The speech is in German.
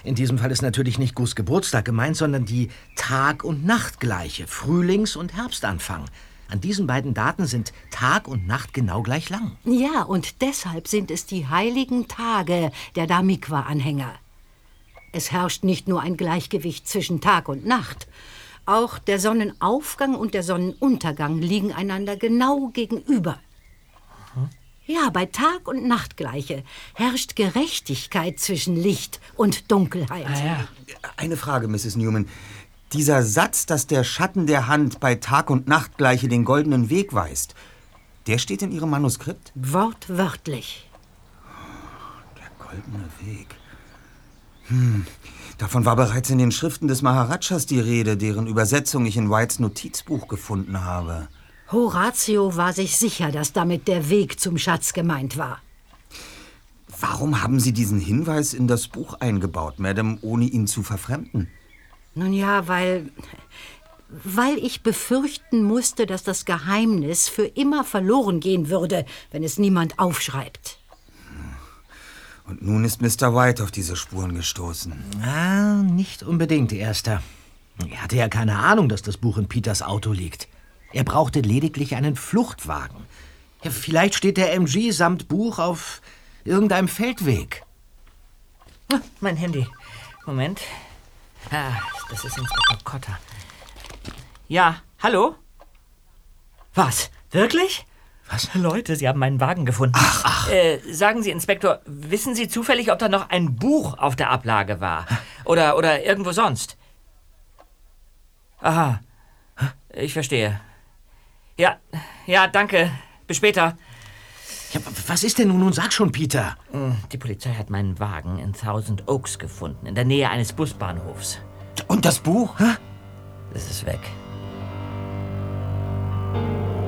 In diesem Fall ist natürlich nicht Gus Geburtstag gemeint, sondern die Tag- und Nachtgleiche, Frühlings- und Herbstanfang. An diesen beiden Daten sind Tag und Nacht genau gleich lang. Ja, und deshalb sind es die heiligen Tage der Damikwa-Anhänger. Es herrscht nicht nur ein Gleichgewicht zwischen Tag und Nacht. Auch der Sonnenaufgang und der Sonnenuntergang liegen einander genau gegenüber. Ja, bei Tag- und Nachtgleiche herrscht Gerechtigkeit zwischen Licht und Dunkelheit. Eine Frage, Mrs. Newman. Dieser Satz, dass der Schatten der Hand bei Tag- und Nachtgleiche den goldenen Weg weist, der steht in Ihrem Manuskript? Wortwörtlich. Der goldene Weg. Davon war bereits in den Schriften des Maharajas die Rede, deren Übersetzung ich in Whites Notizbuch gefunden habe. Horatio war sich sicher, dass damit der Weg zum Schatz gemeint war. Warum haben Sie diesen Hinweis in das Buch eingebaut, Madame, ohne ihn zu verfremden? Nun ja, weil ich befürchten musste, dass das Geheimnis für immer verloren gehen würde, wenn es niemand aufschreibt. Und nun ist Mr. White auf diese Spuren gestoßen. Nicht unbedingt, Erster. Er hatte ja keine Ahnung, dass das Buch in Peters Auto liegt. Er brauchte lediglich einen Fluchtwagen. Ja, vielleicht steht der MG samt Buch auf irgendeinem Feldweg. Mein Handy. Moment. Das ist Inspektor Cotter. Ja, hallo? Was? Wirklich? Was? Leute, Sie haben meinen Wagen gefunden. Ach. Sagen Sie, Inspektor, wissen Sie zufällig, ob da noch ein Buch auf der Ablage war? Oder irgendwo sonst? Aha. Ich verstehe. Ja, danke. Bis später. Ja, was ist denn nun? Sag schon, Peter. Die Polizei hat meinen Wagen in Thousand Oaks gefunden, in der Nähe eines Busbahnhofs. Und das Buch? Das ist weg.